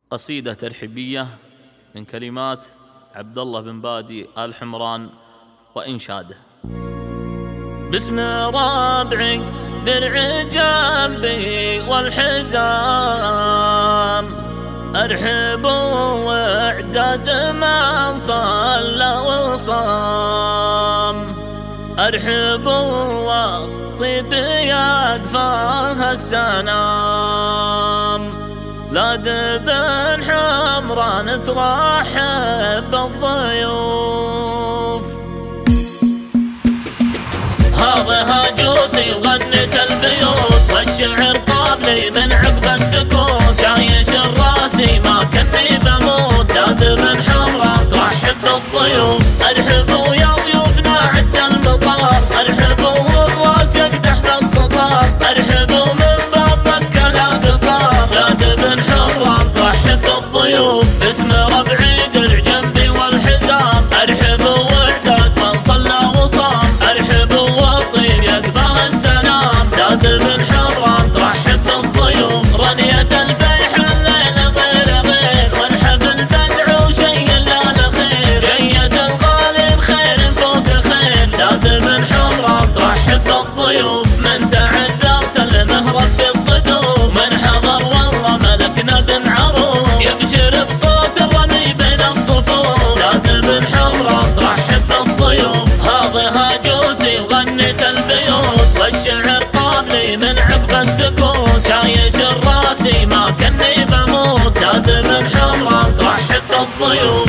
قصيدة ترحيبية من كلمات عبد الله بن بادي آل حمران وإنشاده. باسم ربعي درع جنبي والحزام، أرحب وإعداد من صلى وصام، أرحب والطيب يكفاها السلام، لا دبن حمران ترحب بالضيوف. هذا هاجوسي وغنت البيوت والشعر طابلي من عقب السكوت، عايش الراسي ما كني بموت، لا دبن حمران ترحب بالضيوف. ارحبوا يا ضيوفنا عند المطار، ارحبوا والراس يقدح بالسطار، ارحبوا من باب مكة لا بطار، لا دبن حمران ترحب بالضيوف. باسم ربعي درع جنبي والحزام، ارحبوا واعداد من صلى وصام، ارحبوا والطيب يكفاه السلام، لا دبن حمران ترحب بالضيوف. رنية الفيح الليل غير غير، والحفل بدع وشي لا لخير، جية الغالي بخير فوق خير، لا دبن حمران ترحب بالضيوف. من تعذر سلمه ربي الصدور، من حضر والله ملكنا بن عروف، يبشر بصوت الرمي بين الصفوف، لا دبن حمران ترحب بالضيوف. هذا هاجوسي وغنت البيوت والشعر طابلي من عقب السكوت، عايش الراسي ما كني بموت، لا دبن حمران ترحب بالضيوف.